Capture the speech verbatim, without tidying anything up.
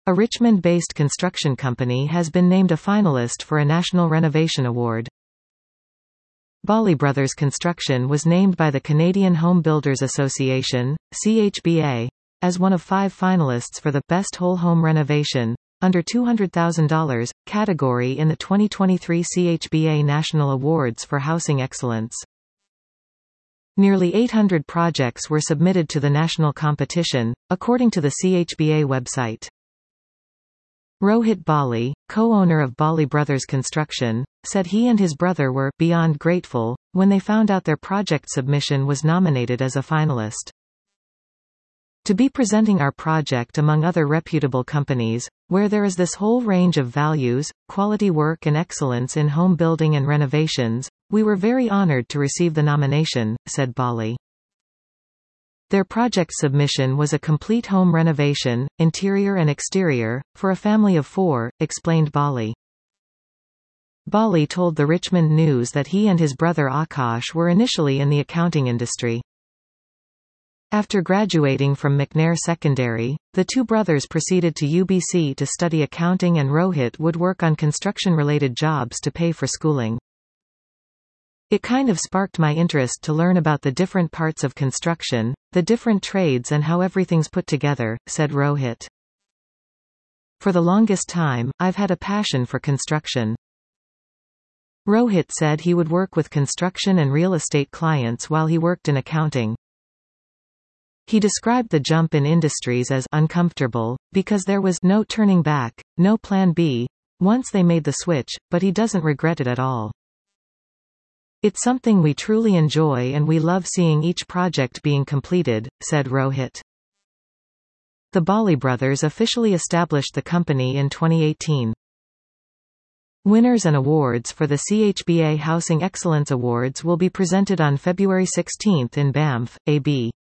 A Richmond-based construction company has been named a finalist for a National Renovation Award. Bali Brothers Construction was named by the Canadian Home Builders Association, C H B A, as one of five finalists for the Best Whole Home Renovation, under two hundred thousand dollars, category in the twenty twenty-three C H B A National Awards for Housing Excellence. Nearly eight hundred projects were submitted to the national competition, according to the C H B A website. Rohit Bali, co-owner of Bali Brothers Construction, said he and his brother were beyond grateful when they found out their project submission was nominated as a finalist. To be presenting our project among other reputable companies, where there is this whole range of values, quality work and excellence in home building and renovations, we were very honored to receive the nomination, said Bali. Their project submission was a complete home renovation, interior and exterior, for a family of four, explained Bali. Bali told the Richmond News that he and his brother Akash were initially in the accounting industry. After graduating from McNair Secondary, the two brothers proceeded to U B C to study accounting, and Rohit would work on construction-related jobs to pay for schooling. It kind of sparked my interest to learn about the different parts of construction, the different trades and how everything's put together, said Rohit. For the longest time, I've had a passion for construction. Rohit said he would work with construction and real estate clients while he worked in accounting. He described the jump in industries as uncomfortable, because there was no turning back, no plan B, once they made the switch, but he doesn't regret it at all. It's something we truly enjoy and we love seeing each project being completed, said Rohit. The Bali brothers officially established the company in twenty eighteen. Winners and awards for the C H B A Housing Excellence Awards will be presented on February sixteenth in Banff, A B